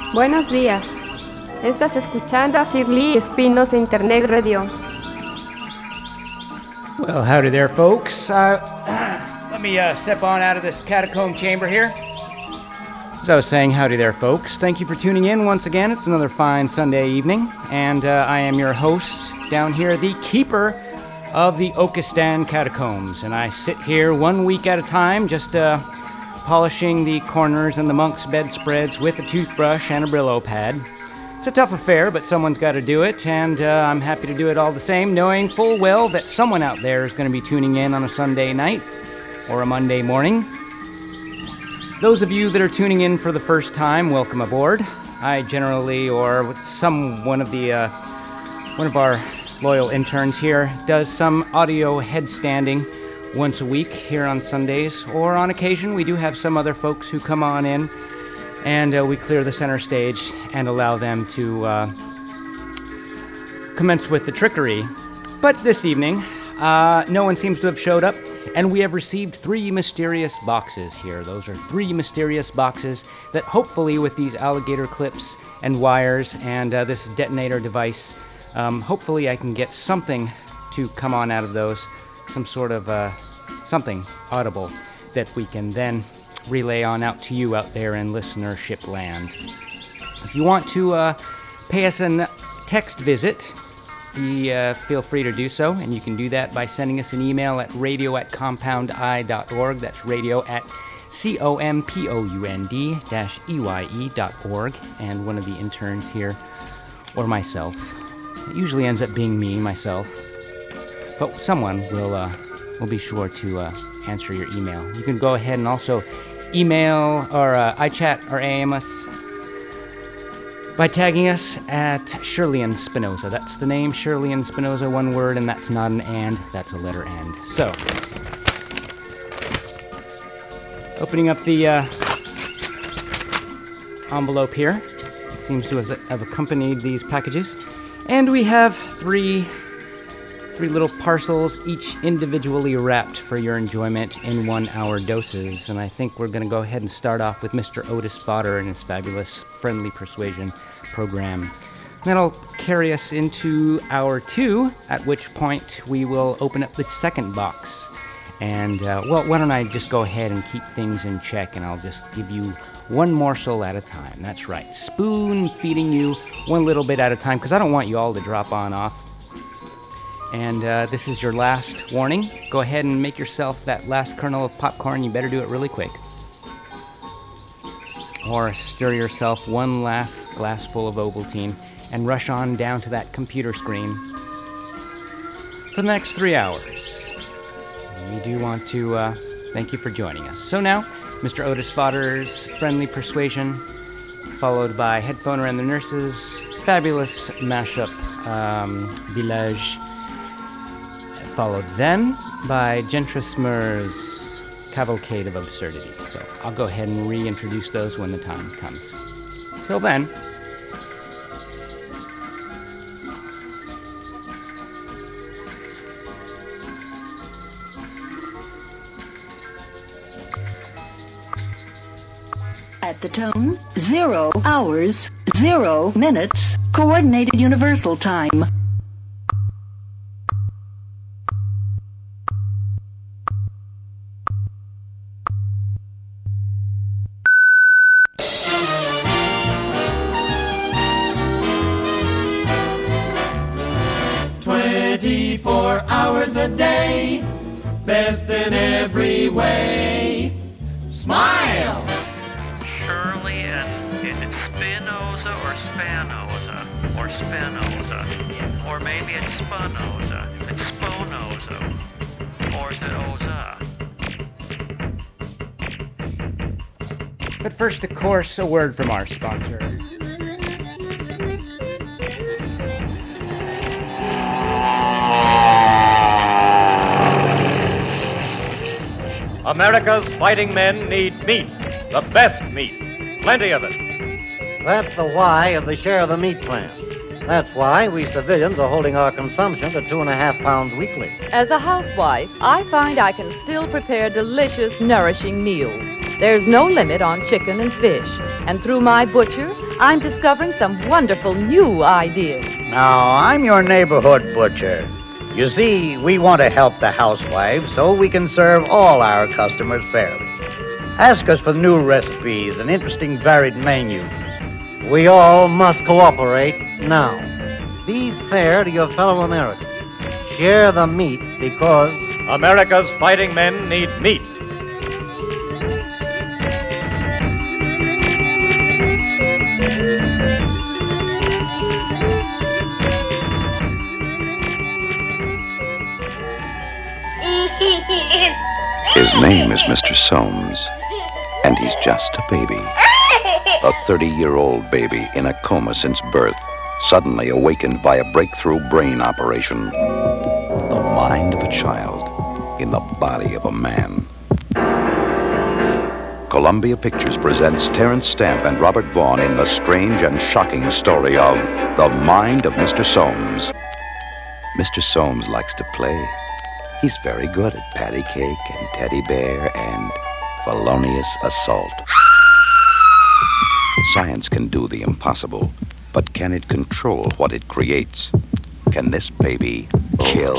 Buenos días. Estás escuchando a Shirley Espinos de Internet Radio. Well, howdy there, folks. Let me step on out of this catacomb chamber here. As I was saying, howdy there, folks. Thank you for tuning in once again. It's another fine Sunday evening, and I am your host down here, the keeper of the Okistan Catacombs. And I sit here 1 week at a time, just polishing the corners and the monks' bedspreads with a toothbrush and a Brillo pad. It's a tough affair, but someone's got to do it, and I'm happy to do it all the same, knowing full well that someone out there is going to be tuning in on a Sunday night or a Monday morning. Those of you that are tuning in for the first time, welcome aboard. I generally, or with one of our loyal interns here, does some audio headstanding once a week here on Sundays, or on occasion we do have some other folks who come on in and we clear the center stage and allow them to commence with the trickery. But this evening, no one seems to have showed up, and we have received 3 mysterious boxes here. Those are 3 mysterious boxes that hopefully with these alligator clips and wires and this detonator device, hopefully I can get something to come on out of those, some sort of something audible that we can then relay on out to you out there in listenership land. If you want to pay us a text visit, feel free to do so, and you can do that by sending us an email at radio@compound-i.org. That's radio@compound-eye.org, and one of the interns here, or myself, it usually ends up being me, myself, but someone will be sure to answer your email. You can go ahead and also email or iChat or AM us by tagging us at Shirley and Spinoza. That's the name, Shirley and Spinoza, one word, and that's not an and, that's a letter and. So, opening up the envelope here, it seems to have accompanied these packages, and we have three little parcels, each individually wrapped for your enjoyment in 1-hour doses. And I think we're going to go ahead and start off with Mr. Otis Fodder and his fabulous Friendly Persuasion program. That'll carry us into hour 2, at which point we will open up the second box. And, well, why don't I just go ahead and keep things in check, and I'll just give you one morsel at a time. That's right, spoon feeding you one little bit at a time, because I don't want you all to drop on off. And this is your last warning. Go ahead and make yourself that last kernel of popcorn. You better do it really quick. Or stir yourself one last glassful of Ovaltine and rush on down to that computer screen for the next 3 hours. We do want to thank you for joining us. So now, Mr. Otis Fodder's Friendly Persuasion, followed by Headphoner and the Nurses' fabulous mashup, Village, followed then by Gentrismer's Cavalcade of Absurdity. So I'll go ahead and reintroduce those when the time comes. Till then, at the tone, 0 hours, 0 minutes, Coordinated Universal Time. A day, best in every way. Smile! Shirley, and is it Spinoza or Spanoza? Or Spinoza? Or maybe it's Spinoza. It's Sponoza. Or is it Oza? but first, of course, a word from our sponsor. America's fighting men need meat, the best meat, plenty of it. That's the why of the share of the meat plan. That's why we civilians are holding our consumption to 2.5 pounds weekly. As a housewife, I find I can still prepare delicious, nourishing meals. There's no limit on chicken and fish. And through my butcher, I'm discovering some wonderful new ideas. Now, I'm your neighborhood butcher. You see, we want to help the housewives so we can serve all our customers fairly. Ask us for new recipes and interesting varied menus. We all must cooperate now. Be fair to your fellow Americans. Share the meat because America's fighting men need meat. His name is Mr. Soames, and he's just a baby. A 30-year-old baby in a coma since birth, suddenly awakened by a breakthrough brain operation. The mind of a child in the body of a man. Columbia Pictures presents Terence Stamp and Robert Vaughn in the strange and shocking story of The Mind of Mr. Soames. Mr. Soames likes to play. He's very good at patty cake and teddy bear and felonious assault. Science can do the impossible, but can it control what it creates? Can this baby kill?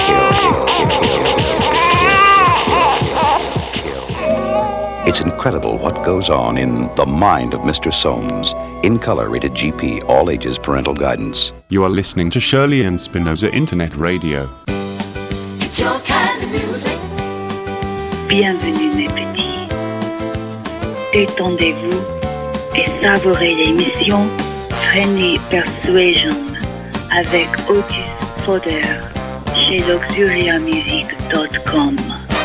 It's incredible what goes on in The Mind of Mr. Soames. In color, rated GP, all ages, parental guidance. You are listening to Shirley and Spinoza Internet Radio. It's your kind of music. Bienvenue mes petits. Détendez-vous et savourez l'émission Friendly Persuasion avec Otis Fodder chez luxuriamusic.com.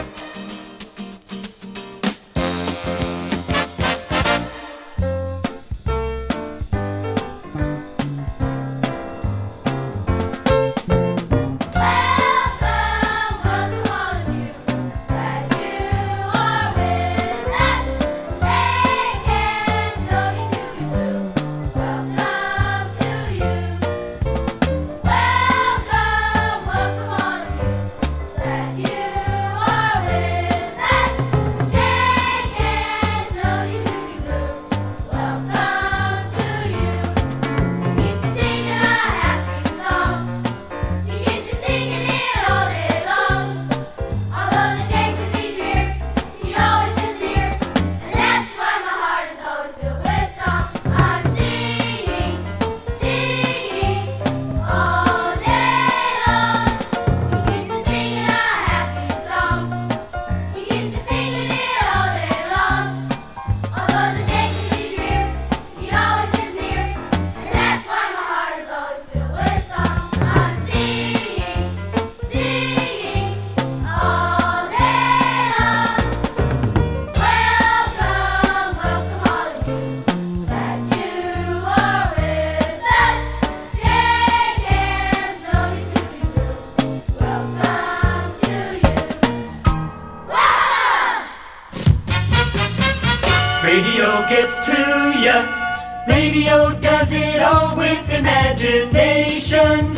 Radio gets to ya. Radio does it all with imagination.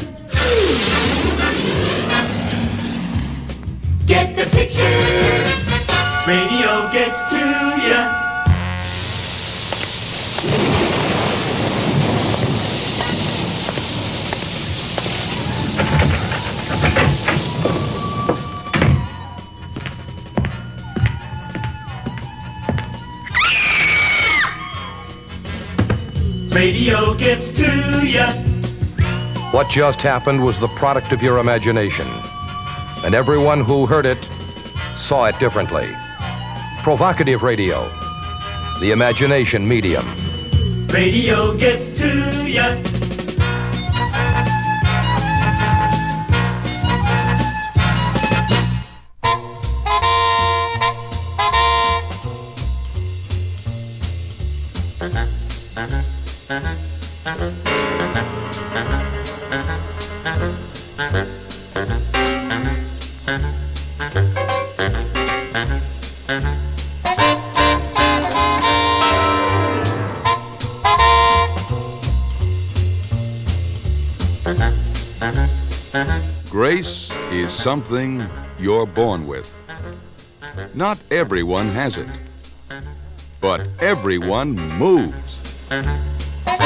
Get the picture. Radio gets to ya. Radio gets to ya. What just happened was the product of your imagination, and everyone who heard it saw it differently. Provocative radio, the imagination medium. Radio gets to ya. Grace is something you're born with. Not everyone has it, but everyone moves.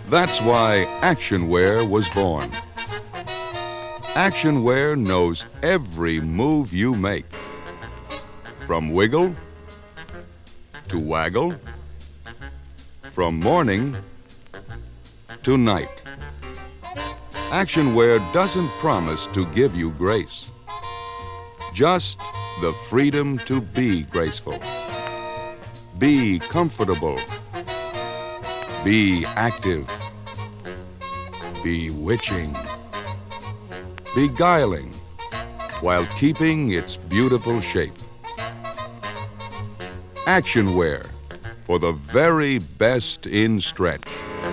That's why Actionwear was born. Actionwear knows every move you make. From wiggle to waggle, from morning to night. Actionwear doesn't promise to give you grace, just the freedom to be graceful, be comfortable, be active, bewitching, beguiling, while keeping its beautiful shape. Actionwear, for the very best in stretch.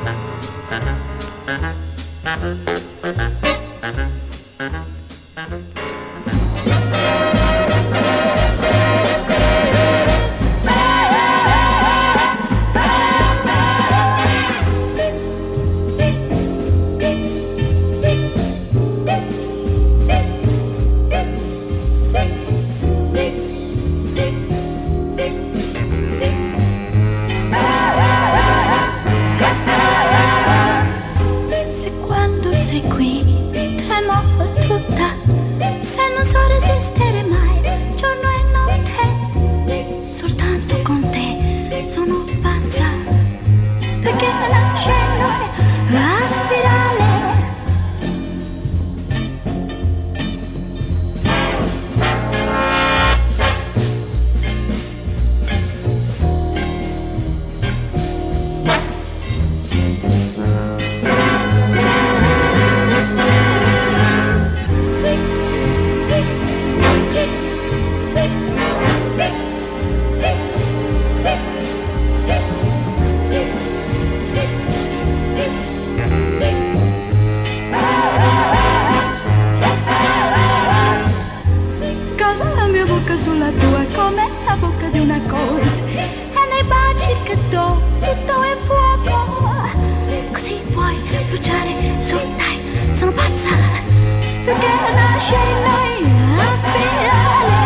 Sulla tua come la bocca di una corte e nei baci che do tutto è fuoco, così puoi bruciare su, dai, sono pazza perché nasce in noi la spirale.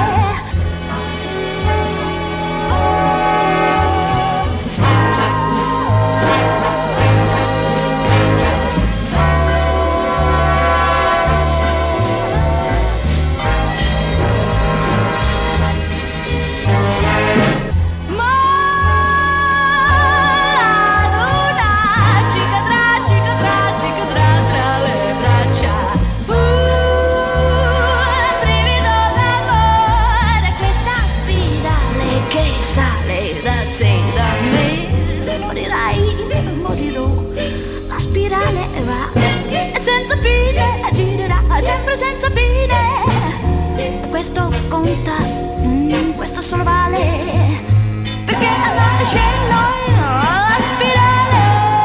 Sempre senza fine, questo conta, questo solo vale, perché nasce in noi la spirale.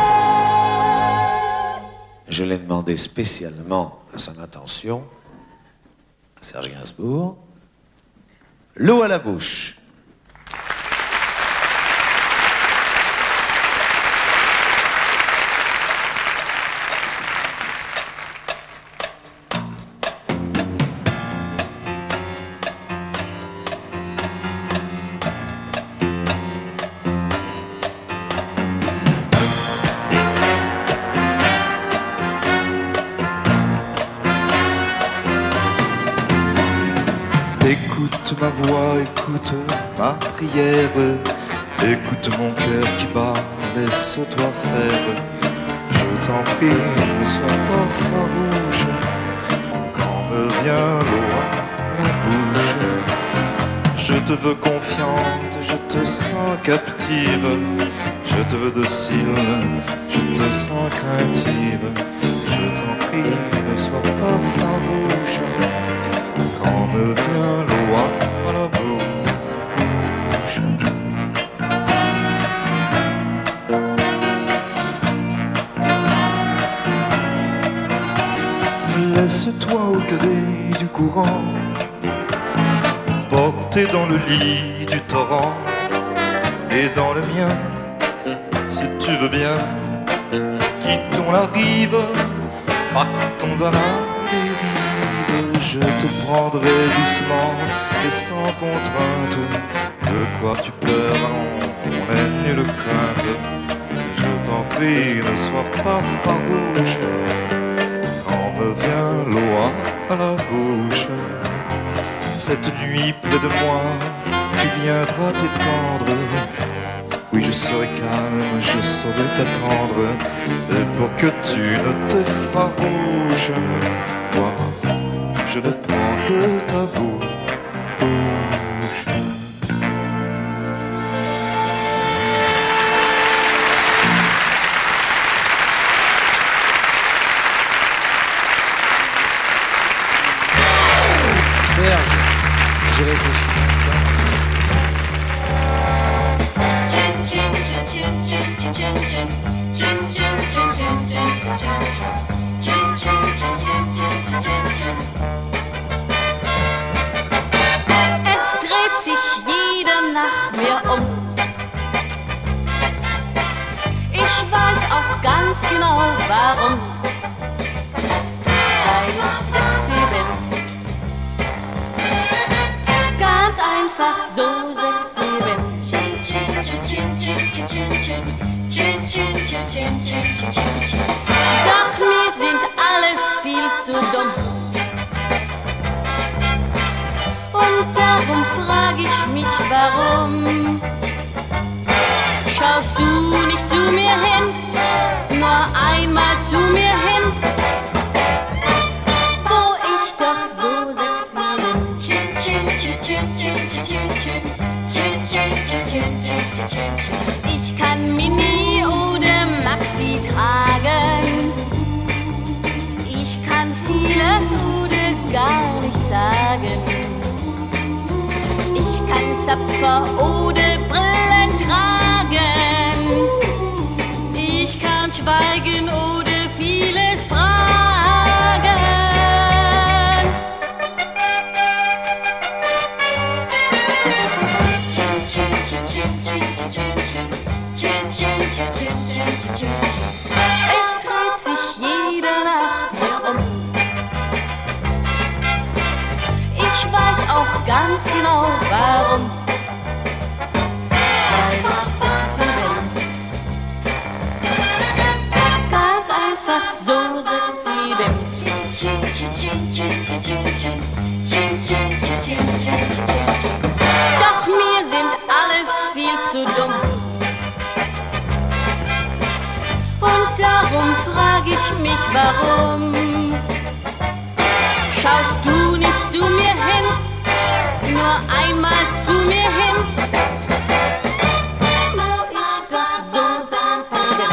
Je l'ai demandé spécialement à son attention, à Serge Gainsbourg, l'eau à la bouche. Écoute ma voix, écoute ma prière, écoute mon cœur qui bat, laisse-toi faire. Je t'en prie, ne sois pas farouche, quand me vient l'eau à la bouche. Je te veux confiante, je te sens captive, je te veux docile, je te sens craintive. Je t'en prie, ne sois pas farouche, quand me vient l'eau à la bouche. Laisse-toi au gré du courant, porté dans le lit du torrent, et dans le mien, si tu veux bien, quittons la rive, partons à la dérive. Je te prendrai doucement et sans contrainte, de quoi tu pleures, on n'est nulle crainte. Je t'en t'en prie, ne sois pas farouche. Quand me vient l'eau à la bouche, cette nuit près de moi, tu viendras t'étendre. Oui, je serai calme, je saurai t'attendre. Et pour que tu ne t'effarouches, vois, je ne prends que ta bouche. Serge, j'ai réfléchi. Es dreht sich jeder nach mir um. Ich weiß auch ganz genau warum. Weil ich sexy bin. Ganz einfach so sexy bin. Doch mir sind alle viel zu dumm. Und darum frag ich mich, warum schaust du nicht zu mir hin, nur einmal zu mir hin, wo ich doch so sexy bin. Ich kann Mini oder Maxi tragen. Ich kann vieles oder gar nichts sagen. Ich kann Zapfer oder Brillen tragen. Ich kann schweigen oder vieles fragen. Es dreht sich jeder nach mir um. Ich weiß auch ganz genau warum. Weil ich sexy bin. Ganz einfach so sexy bin. Doch mir sind alle viel zu dumm. Und darum frag ich mich, warum schaust du nicht zu mir hin, nur einmal zu mir hin, wo ich doch so sexy bin.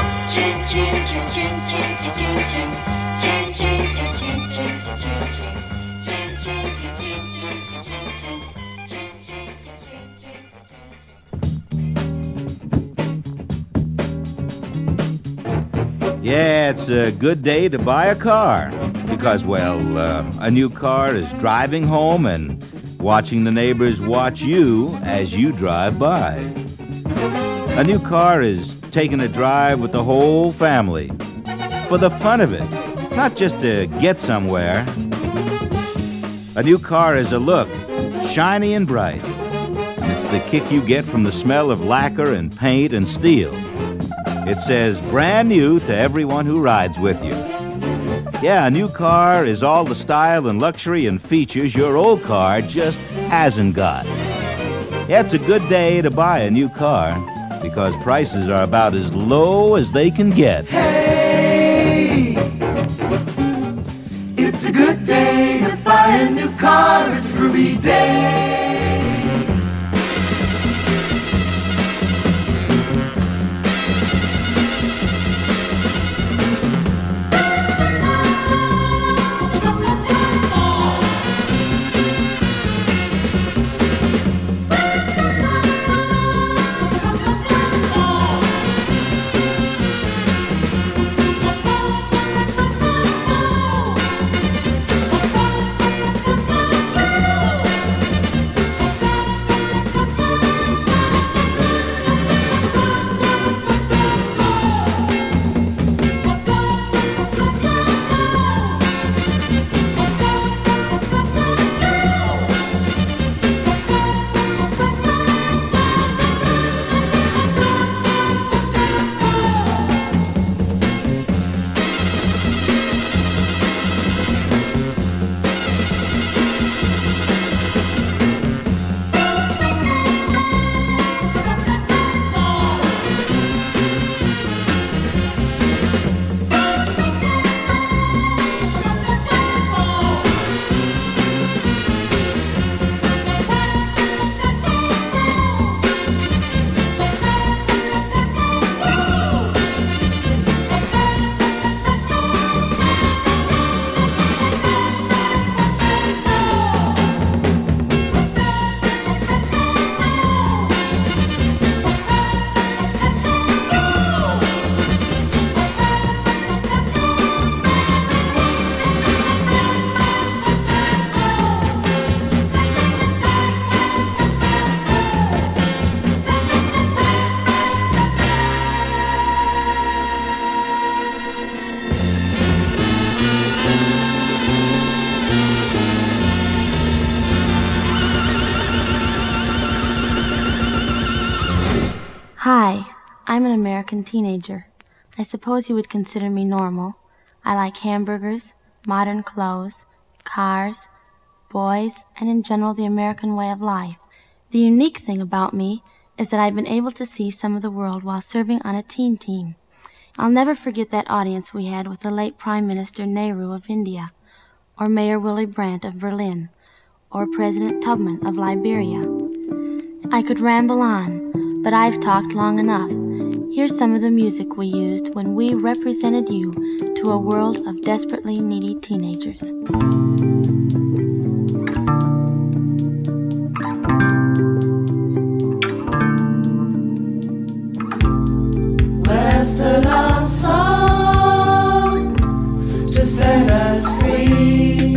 Yeah, it's a good day to buy a car because, well, a new car is driving home and watching the neighbors watch you as you drive by. A new car is taking a drive with the whole family for the fun of it, not just to get somewhere. A new car is a look, shiny and bright, and it's the kick you get from the smell of lacquer and paint and steel. It says brand new to everyone who rides with you. Yeah, a new car is all the style and luxury and features your old car just hasn't got. Yeah, it's a good day to buy a new car because prices are about as low as they can get. Hey, it's a good day to buy a new car. It's a groovy day. I'm an American teenager. I suppose you would consider me normal. I like hamburgers, modern clothes, cars, boys, and in general the American way of life. The unique thing about me is that I've been able to see some of the world while serving on a teen team. I'll never forget that audience we had with the late Prime Minister Nehru of India, or Mayor Willy Brandt of Berlin, or President Tubman of Liberia. I could ramble on, but I've talked long enough. Here's some of the music we used when we represented you to a world of desperately needy teenagers. Where's the love song to set us free?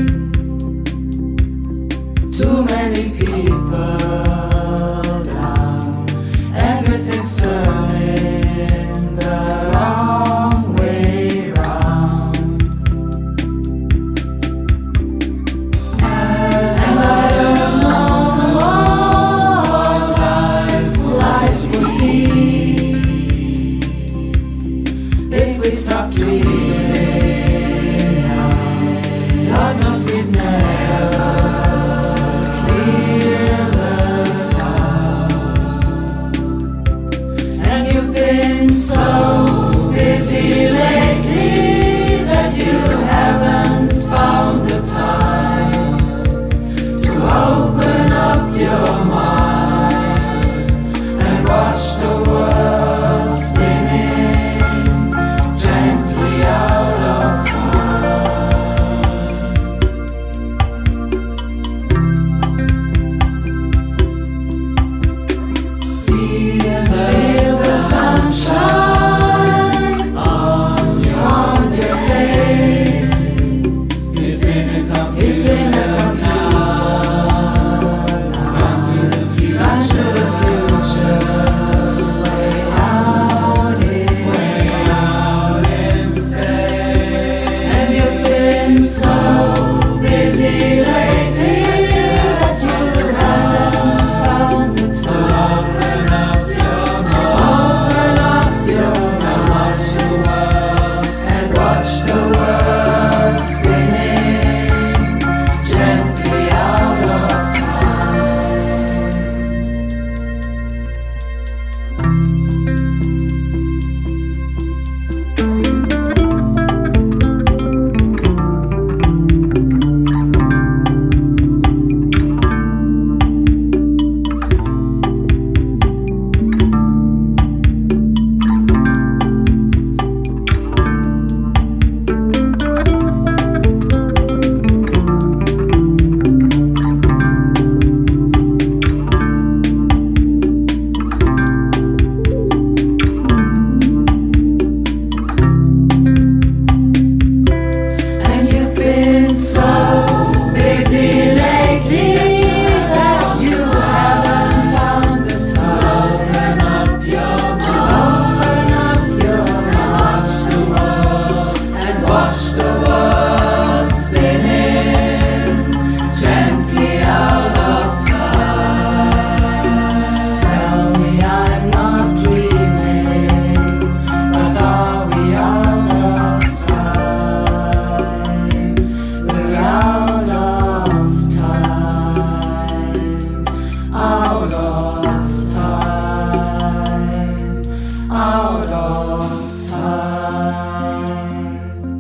Too many people down, everything's turning the wrong way round. And I don't know what life would be if we stopped dreaming now. Lord knows we'd never clear the clouds. And you've been so busy lately that you haven't found the time to open up your mind and watch the world spinning gently out of time. Feel the sunshine on your face. It's in a computer now. Gone to the future. Way out instead. And you've been so busy lately that you haven't found the time to open up your mind and watch the world spinning gently out of time. And you've been so busy lately that you haven't found the time to open up your mind and watch the world spinning gently out of time. Tell me I'm not dreaming, but are we out of time? We're out of time, out of time, out of time.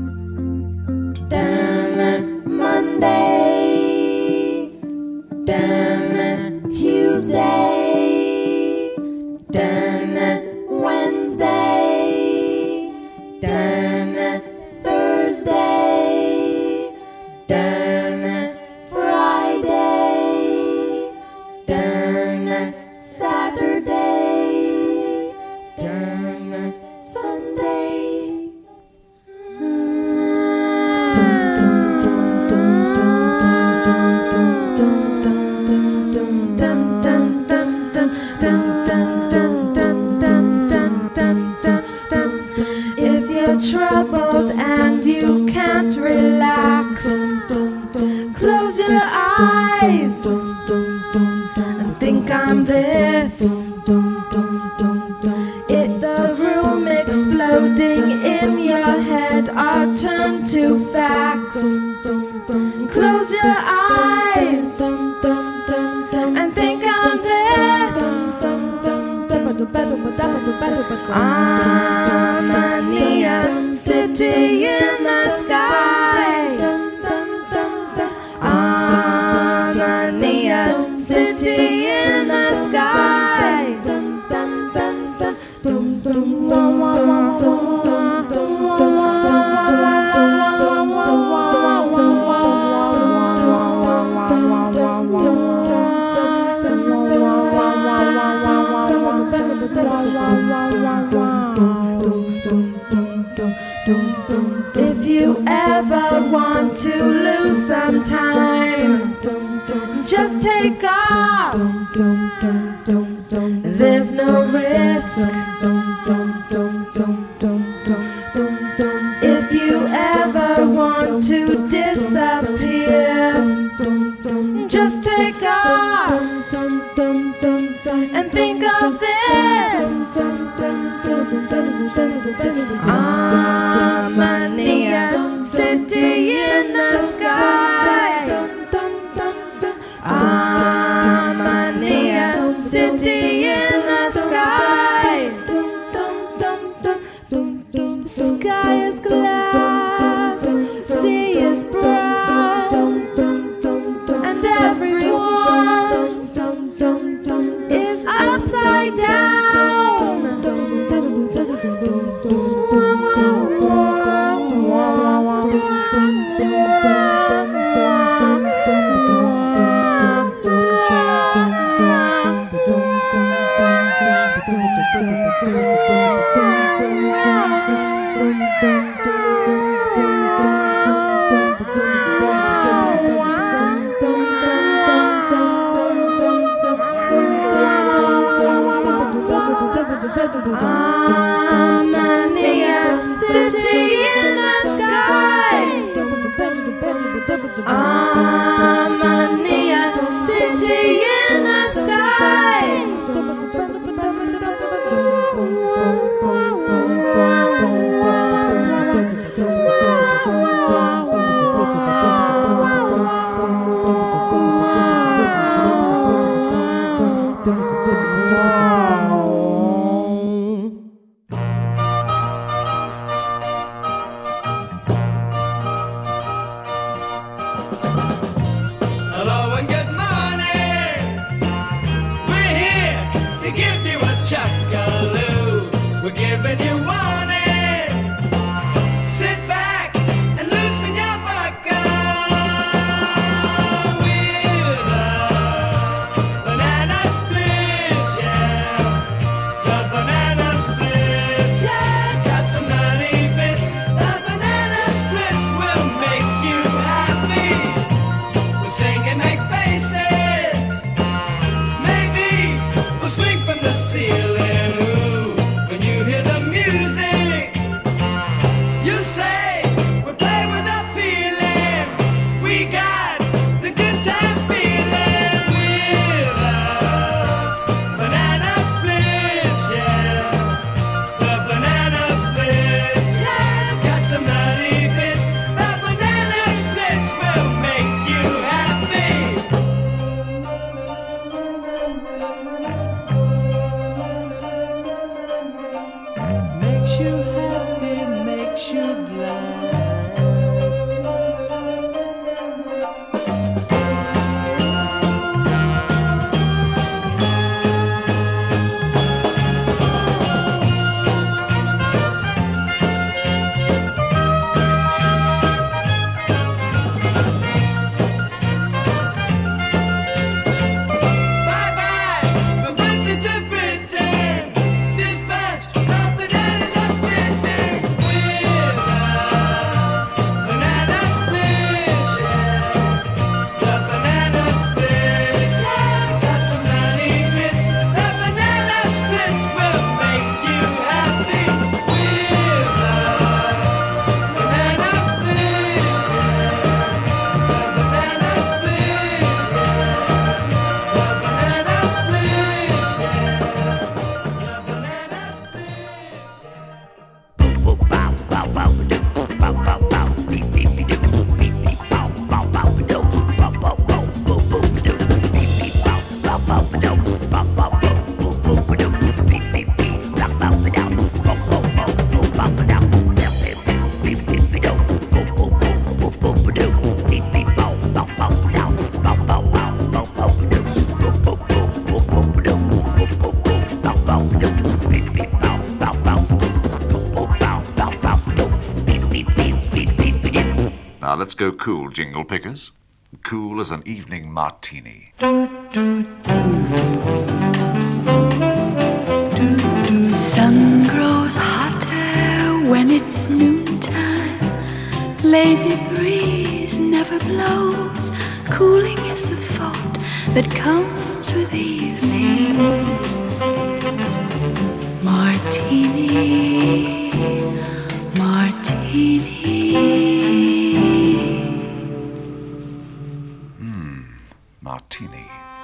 Damn it, Monday. Damn it, Tuesday. Damn it, Wednesday. Damn it, Thursday. Damn it, Friday. Damn it, Saturday. Damn it, Sunday. If you're troubled and you can't relax, close your eyes and think I'm this. If the I'm a neon city in the sky. I'm a neon city in the sky. If you ever want to lose some time, just take off. There's no risk. If you ever want to disappear, just take off and think of this. I'm a neon city in the sky. I'm a neon city in the sky. The sky is glass, sea is brown, and everyone is upside down. I'm a neon city in the sky. I'm a neon city in the sky. Hello and good morning. We're here to give you a chuckaloo. We're giving you warning. Sit back and loosen your buckle. With a banana split, yeah. The banana split, yeah. Got some nutty bits. The banana splits will make you happy. We'll sing and make faces. Maybe we'll swing from the ceiling. Ooh, when you hear the music, you say we'll play with a feeling. We got the good time feeling with a banana split, yeah. The banana split, yeah. Got some nutty bits. The banana splits will make you happy. Makes you happy, makes you blind. Bye-bye from Britain to Britain. Dispatch of the daddies of Britain. With a banana split, yeah. The banana split, yeah. Got some nutty bits. The banana splits will make you happy. With a banana split, yeah. The banana split, yeah. The banana split, yeah. The banana Let's go cool, jingle pickers. Cool as an evening martini. Sun grows hotter when it's noontime. Lazy breeze never blows. Cooling is the thought that comes with evening. Martini, martini. Martini.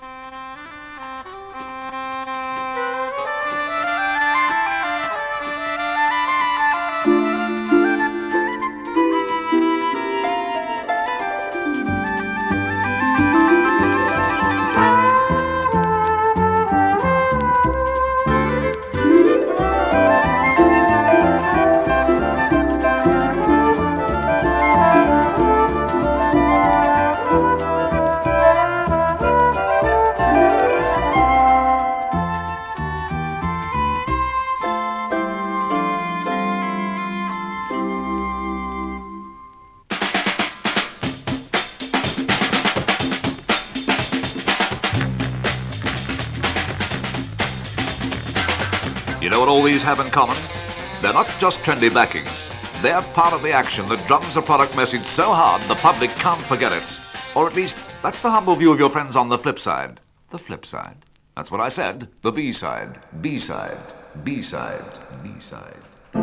You know what all these have in common? They're not just trendy backings. They're part of the action that drums a product message so hard the public can't forget it. Or at least, that's the humble view of your friends on the flip side. The flip side. That's what I said. The B-side. B-side. B-side. B-side.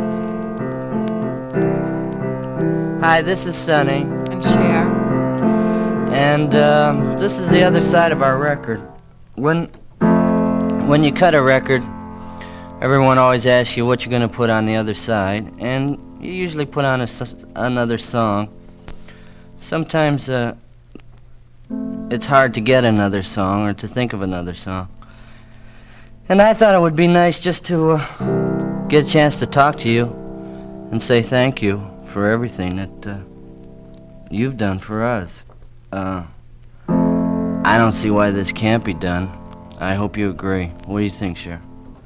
Hi, this is Sonny. And Cher. And this is the other side of our record. When you cut a record, everyone always asks you what you're going to put on the other side, and you usually put on another song. Sometimes it's hard to get another song or to think of another song. And I thought it would be nice just to get a chance to talk to you and say thank you for everything that you've done for us. I don't see why this can't be done. I hope you agree. What do you think, Cher?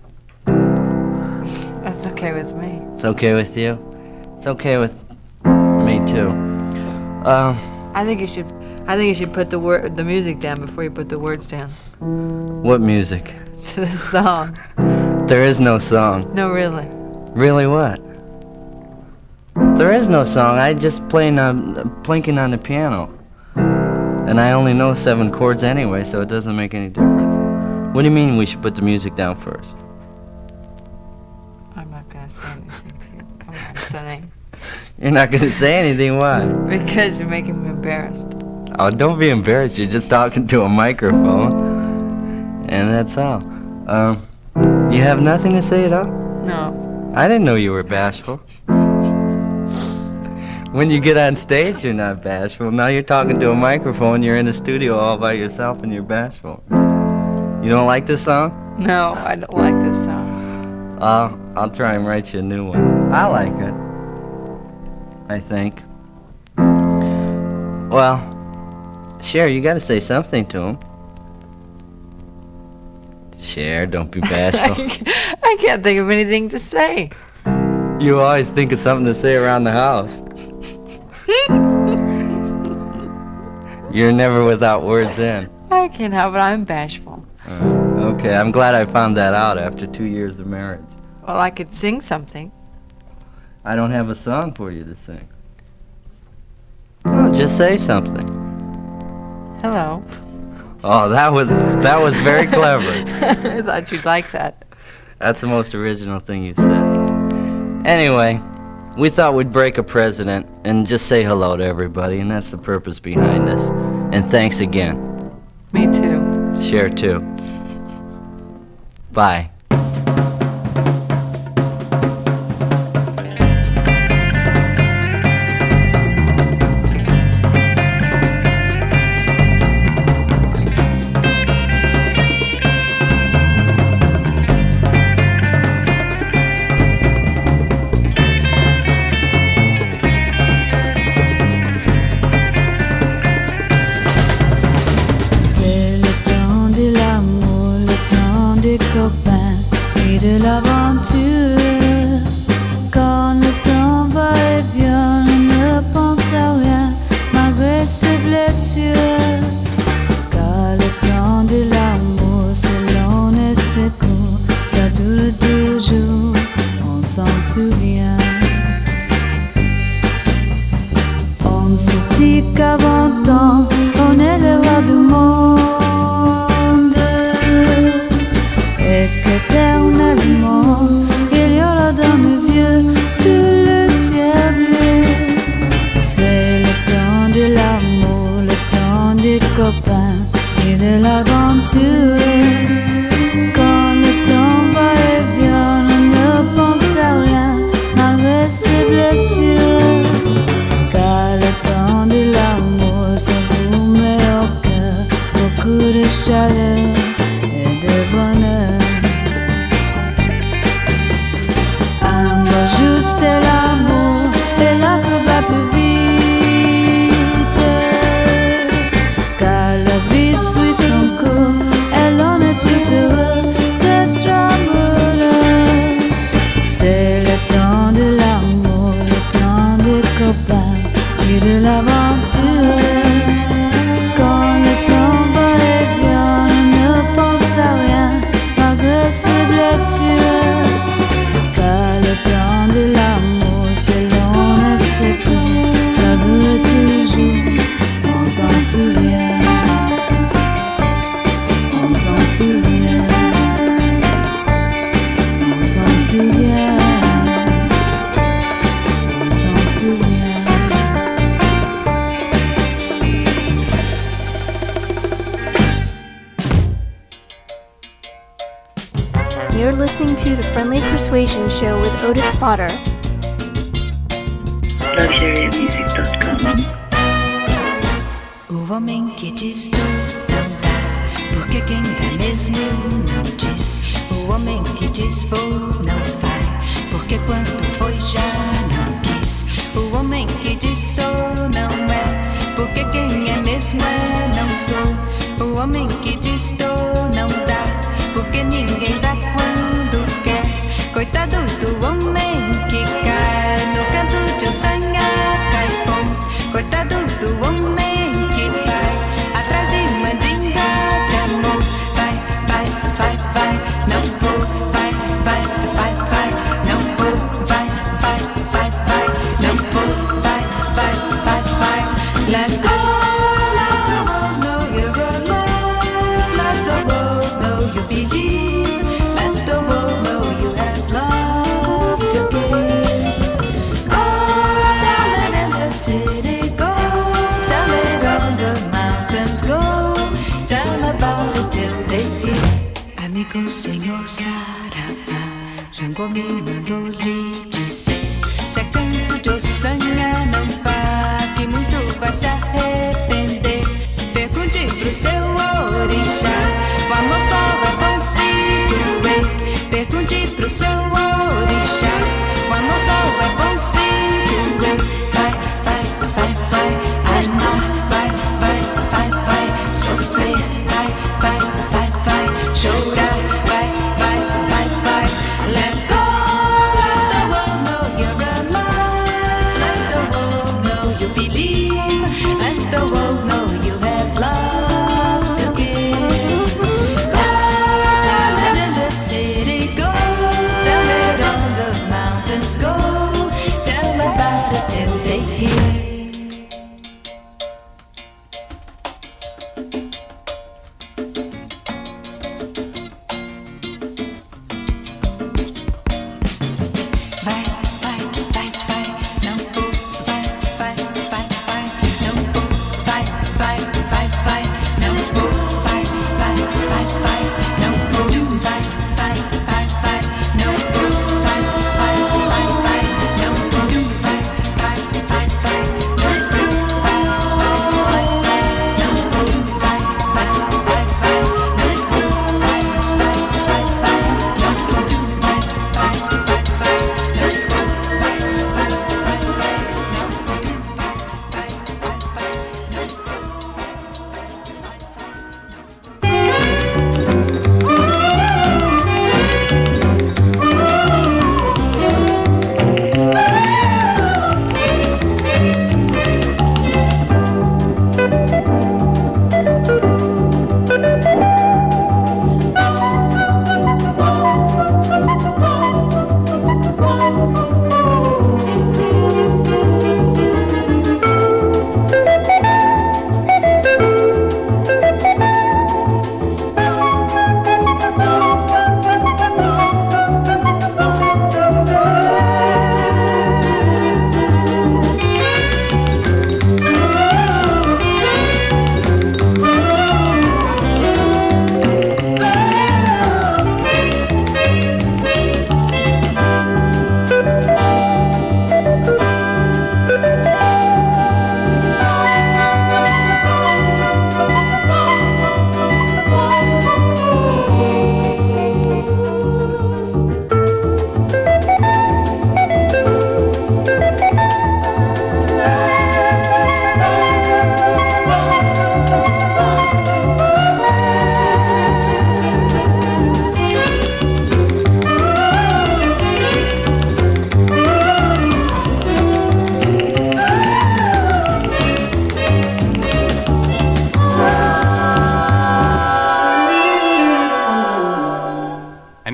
That's okay with me. It's okay with you? It's okay with me too. I think you should put the music down before you put the words down. What music? To the song. There is no song. No, really. Really what? There is no song. I just plinking on the piano. And I only know 7 chords anyway, so it doesn't make any difference. What do you mean we should put the music down first? I'm not going to say anything to you. Come on, Sonny. You're not going to say anything, why? Because you're making me embarrassed. Oh, don't be embarrassed. You're just talking to a microphone. And that's all. You have nothing to say at all? No. I didn't know you were bashful. When you get on stage, you're not bashful. Now you're talking to a microphone, you're in a studio all by yourself, and you're bashful. You don't like this song? No, I don't like this song. I'll try and write you a new one. I like it. I think. Well, Cher, you gotta say something to him. Cher, don't be bashful. I can't think of anything to say. You always think of something to say around the house. You're never without words then. I can't help it, I'm bashful. Okay, I'm glad I found that out after 2 years of marriage. Well, I could sing something. I don't have a song for you to sing. Oh, just say something. Hello. Oh, that was very clever. I thought you'd like that. That's the most original thing you said. Anyway, we thought we'd break a precedent and just say hello to everybody, and that's the purpose behind this. And thanks again. Me too. Cher too. Bye. C'est le temps de l'amour, le temps des copains et de l'aventure. Quand le temps va et vient, on ne pense à rien de l'aventure. Quand le temps va et vient, on ne pense à rien malgré ses blessures. Car le temps de l'amour se vous met au cœur beaucoup de chaleur et de bonheur. Un beau jour c'est l'amour et l'autre va plus vite. Car la vie suit son cours et l'on est tout heureux d'être amoureux. C'est le temps de l'amour, le temps des copains et de l'aventure. Quand le temps va et vient, on ne pense à rien malgré ses blessures. Car le temps de l'amour c'est long et c'est court, ça dure toujours, on s'en souvient, on s'en souvient, on s'en souvient, on s'en souvient. You're listening to The Friendly Persuasion Show with Otis Fodder. LuxuriaMusic.com. O homem que diz do não dá, porque quem dá mesmo não diz. O homem que diz vou não vai, porque quando foi já não quis. O homem que diz sou não é, porque quem é mesmo é não sou. O homem que diz dou não dá, porque ninguém dá quando quer. Coitado do homem que cai no canto de Ossanha, caipom. Coitado do homem que vai atrás de mandinga de amor. Vai, vai, vai, vai, não vou. Vai, vai, vai, vai, não vou. Vai, vai, vai, vai, não vou. Vai, vai, vai, vai. Let go, let the world know you're alive. Let the world know you believe. Let the world know you have love to give. Go tell it in the city, go tell it on the mountains, go tell about it till they hear. Amigo Senhor Saravá, Jango me mandou lhe dizer: se é canto de Ossanha, não vá, que muito vai se arrepender. Pergunte pro seu orixá, o amor só é bom se doer. Pergunte pro seu orixá, o amor só é bom se doer. Vai, vai, vai, vai, amar. Vai, vai, vai, vai, sofrer. Vai, vai, vai, vai, chorar. Vai, vai, vai, vai, let go. Let the world know you're alive. Let the world know you believe. Let the world know you have love to give. Go tell it in the city, go tell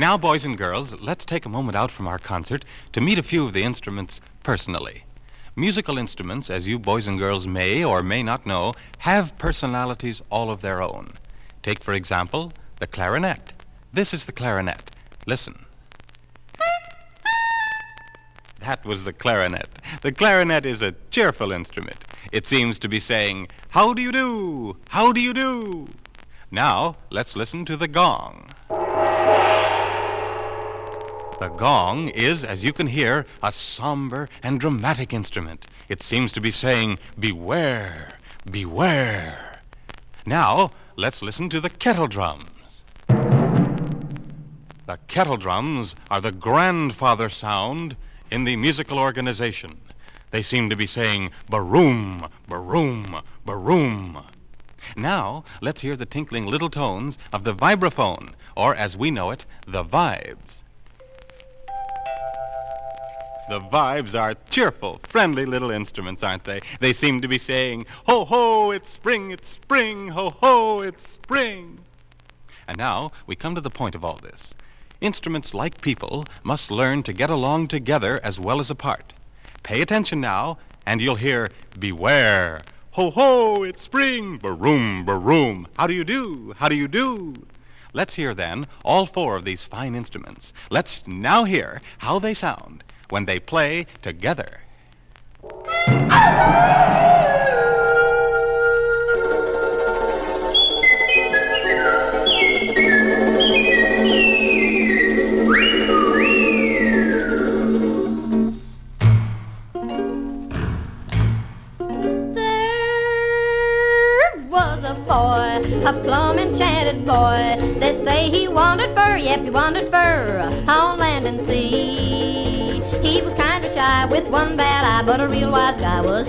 now, boys and girls, let's take a moment out from our concert to meet a few of the instruments personally. Musical instruments, as you boys and girls may or may not know, have personalities all of their own. Take, for example, the clarinet. This is the clarinet. Listen. That was the clarinet. The clarinet is a cheerful instrument. It seems to be saying, "How do you do? How do you do?" Now, let's listen to the gong. The gong is, as you can hear, a somber and dramatic instrument. It seems to be saying, "Beware, beware." Now, let's listen to the kettle drums. The kettle drums are the grandfather sound in the musical organization. They seem to be saying, "Baroom, baroom, baroom." Now, let's hear the tinkling little tones of the vibraphone, or as we know it, the vibes. The vibes are cheerful, friendly little instruments, aren't they? They seem to be saying, "Ho, ho, it's spring, ho, ho, it's spring." And now we come to the point of all this. Instruments, like people, must learn to get along together as well as apart. Pay attention now, and you'll hear, "Beware, ho, ho, it's spring, baroom, baroom. How do you do? How do you do?" Let's hear, then, all four of these fine instruments. Let's now hear how they sound when they play together. A plum enchanted boy. They say he wandered fur, yep, he wandered fur on land and sea. He was kind of shy with one bad eye, but a real wise guy was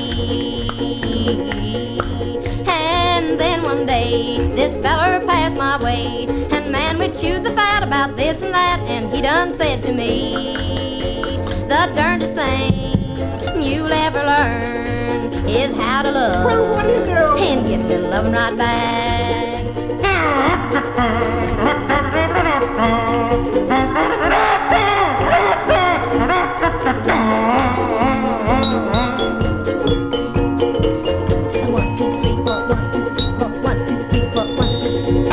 he. And then one day, this feller passed my way, and man, we chewed the fat about this and that, and he done said to me, "The darndest thing you'll ever learn is how to love and get a little loving right back." One, two, three, four, 1, 2, 3, 4, 1, 2, 3, 4, 1, 2.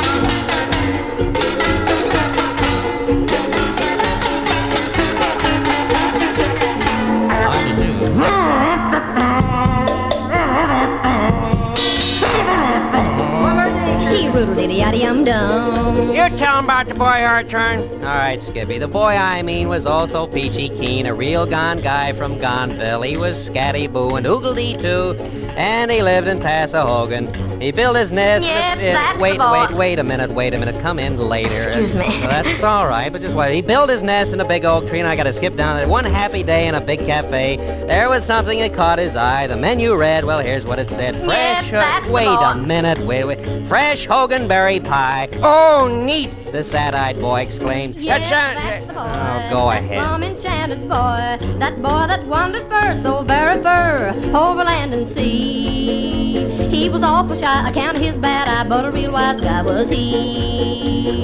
You're telling about the boy Hartshorn? All right, Skippy. The boy I mean was also peachy keen, a real gone guy from Gonville. He was scatty-boo and oogle-dee-too, and he lived in Tassahogan. He built his nest... Yep, that's wait the boy. a minute. Come in later. Excuse me. Well, that's all right, but just wait. He built his nest in a big oak tree, and I got to skip down there. One happy day in a big cafe, there was something that caught his eye. The menu read, well, here's what it said. Fresh... that's the wait boy. a minute. Wait. Fresh Hoganberry pie. Oh, neat, the sad-eyed boy exclaimed. Yes, that's the boy. Oh, go that ahead. plum enchanted boy. That boy that wandered fur, so very fur, over land and sea. He was awful shy, account of his bad eye, but a real wise guy was he.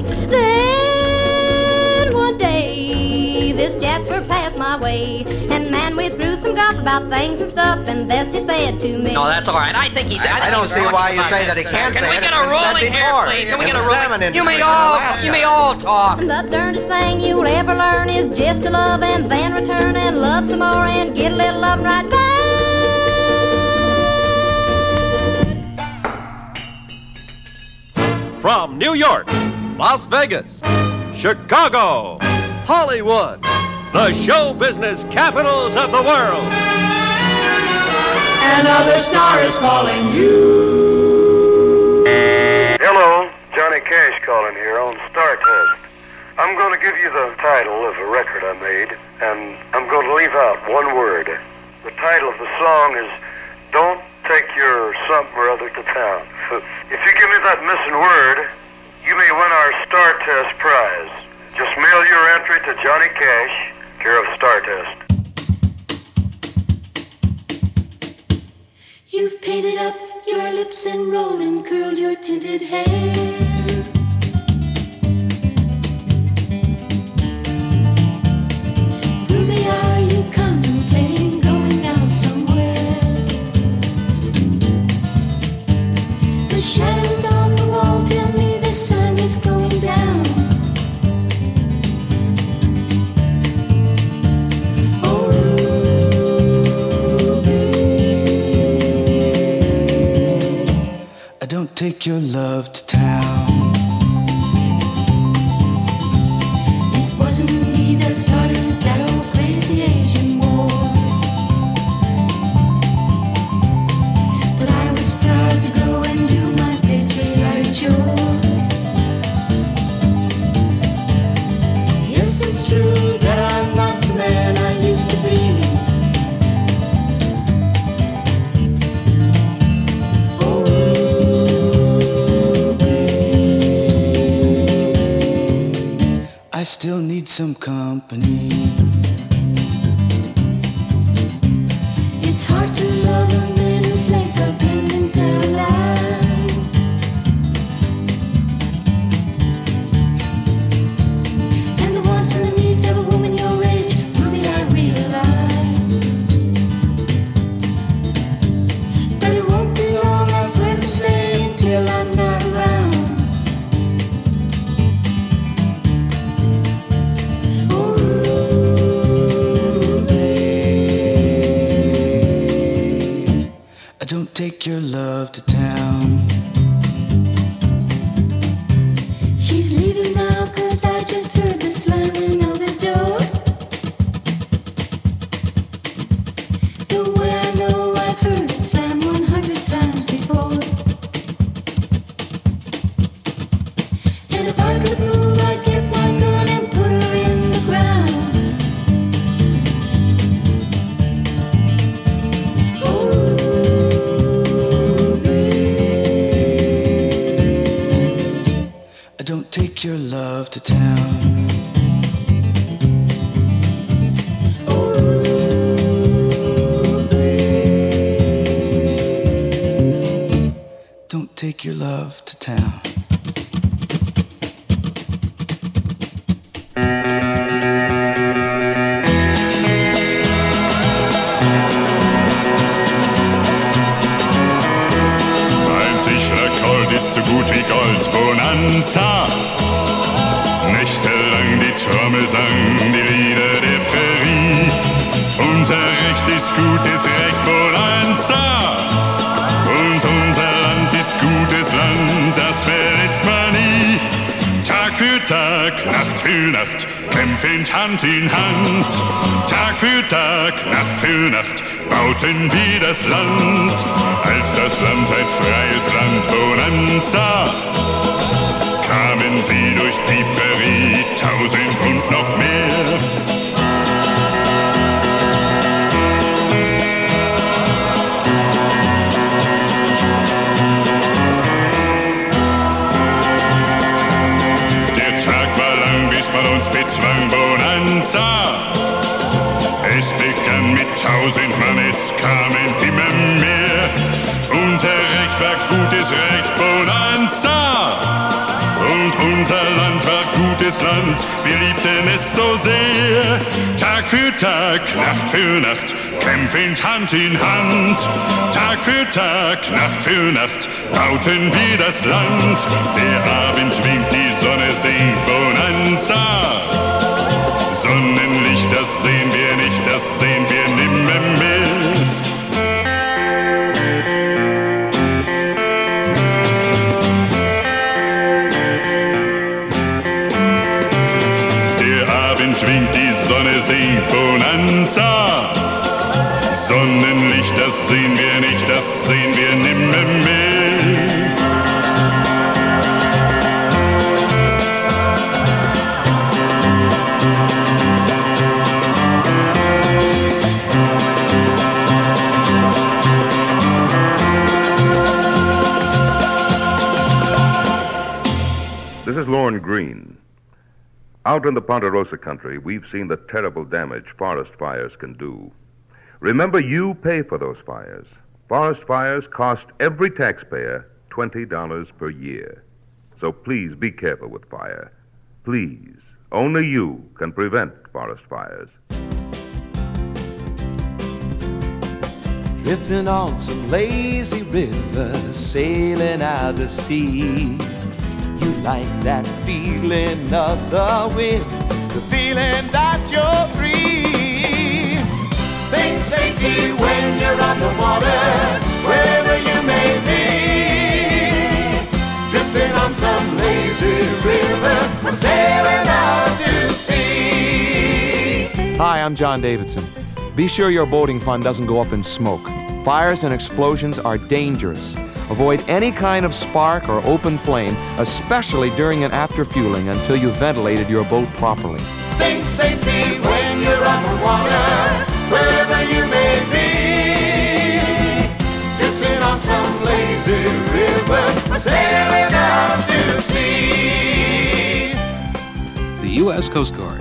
Then one day, this Jasper passed my way, and man, we threw some guff about things and stuff, and this he said to me. No, that's all right. I think he's... I don't see why you say that he can't say it. Can we get a rolling here, please? Can we get a rolling? You may all talk. The darndest thing you'll ever learn is just to love and then return and love some more and get a little love right back. From New York, Las Vegas, Chicago, Hollywood, the show business capitals of the world. Another star is calling you. Hello, Johnny Cash calling here on Star Test. I'm going to give you the title of a record I made, and I'm going to leave out one word. The title of the song is Don't Take Your Something or Other to Town. If you give me that missing word, you may win our Star Test prize. Just mail your entry to Johnny Cash, care of Star Test. You've painted up your lips and rolled and curled your tinted hair. love to town. It wasn't me that started that old crazy Asian war, but I was proud to go and do my patriotic chores. Yes, it's true that I'm not the man I used to be. I still need some company. It's hard to love a man whose legs are bent and paralyzed. And the wants and the needs of a woman your age, Ruby, I realize. But it won't be long, I'll probably stay until I'm not around. Don't take your love to town. She's leaving now, 'cause I just heard the slamming of the door. The way I know I've heard it slam 100 times before. And if I could move, I'd get my gun and put her in the ground. Don't take your love to town. Don't take your love to town. So gut wie Gold, Bonanza. Nächtelang die Trommel sang, die Lieder der Prärie. Unser Recht ist gutes Recht, Bonanza. Und unser Land ist gutes Land, das verlässt man nie. Tag für Tag, Nacht für Nacht, kämpfend Hand in Hand. Tag für Tag, Nacht für Nacht, bauten wir das Land. Als das Land ein freies Land, Bonanza, kamen sie durch die Prärie, 1000 und noch mehr. Der Tag war lang, bis man uns bezwang, Bonanza. Es begann mit 1000 Mann, es kamen immer mehr. Unser Recht war gutes Recht, Bonanza. Und unser Land war gutes Land, wir liebten es so sehr. Tag für Tag, Nacht für Nacht, kämpfend Hand in Hand. Tag für Tag, Nacht für Nacht, bauten wir das Land. Der Abend winkt, die Sonne singt, Bonanza. Sonnenlicht, das sehen wir nicht, das sehen wir nimmermehr. Der Abend winkt, die Sonne singt, Bonanza. Sonnenlicht, das sehen wir nicht, das sehen wir nimmermehr. This is Lorne Green. Out in the Ponderosa country, we've seen the terrible damage forest fires can do. Remember, you pay for those fires. Forest fires cost every taxpayer $20 per year. So please be careful with fire. Please, only you can prevent forest fires. Drifting on some lazy river, sailing out to sea. You like that feeling of the wind, the feeling that you're free. Think safety when you're on the water, wherever you may be. Drift on some lazy river, sailing out to sea. Hi, I'm John Davidson. Be sure your boating fun doesn't go up in smoke. Fires and explosions are dangerous. Avoid any kind of spark or open flame, especially during and after fueling, until you've ventilated your boat properly. Think safety when you're underwater, wherever you may be. Drifting on some lazy river, sailing out to sea. The U.S. Coast Guard.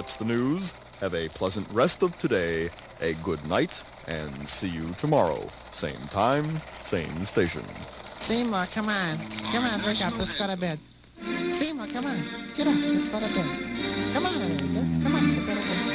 That's the news. Have a pleasant rest of today, a good night, and see you tomorrow. Same time, same station. Seymour, come on. Come on, wake up. Let's go to bed. Seymour, come on. Get up. Let's go to bed. Come on, come on. We'll go to bed.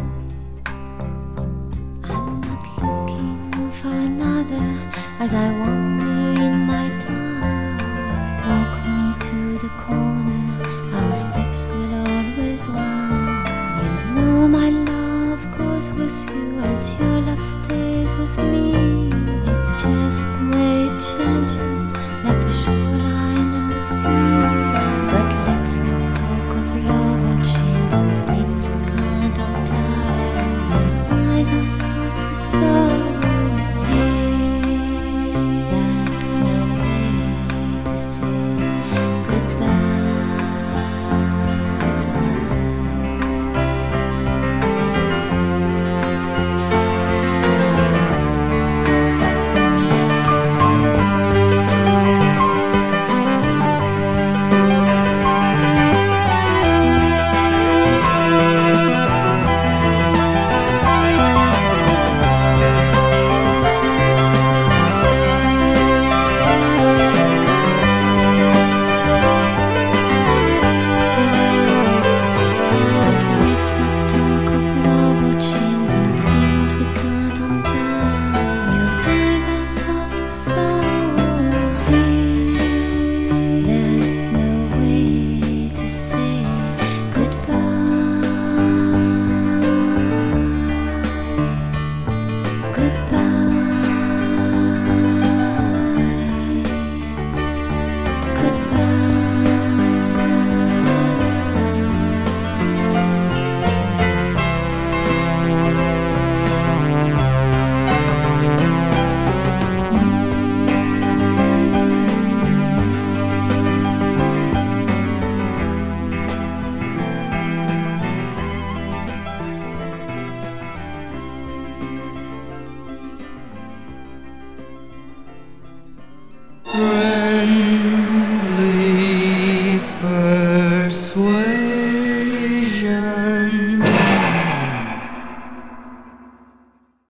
As I want